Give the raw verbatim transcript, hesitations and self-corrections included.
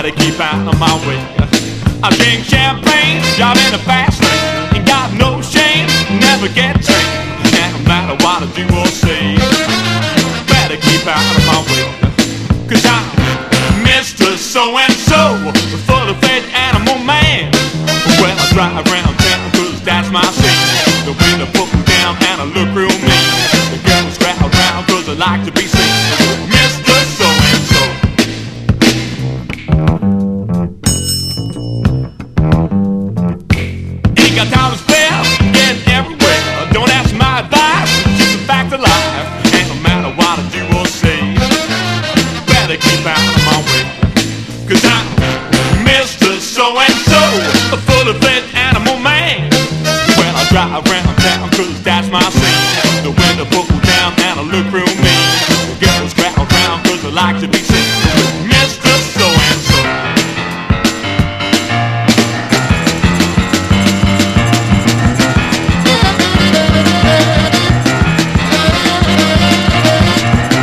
better keep out of my way. I drink champagne, drive in a fast lane, ain't got no shame, never get trained. And no matter what I do or say, better keep out of my way. Cause I'm Mister So-and-so, full of faith animal man. Well, I drive around town cause that's my scene. The window put me down and I look real mean. The girls crowd round cause I like to be seen. Mister So-and-so. Ain't got time to spare, getting everywhere. Don't ask my advice, it's just a fact of life. And no matter what I do or say, better keep out of my way. Cause I'm Mister So-and-so, a full of faith animal man. Well, I drive around town cause that's my scene. The window put me down and I look real mean. The girls crowd round cause I like to be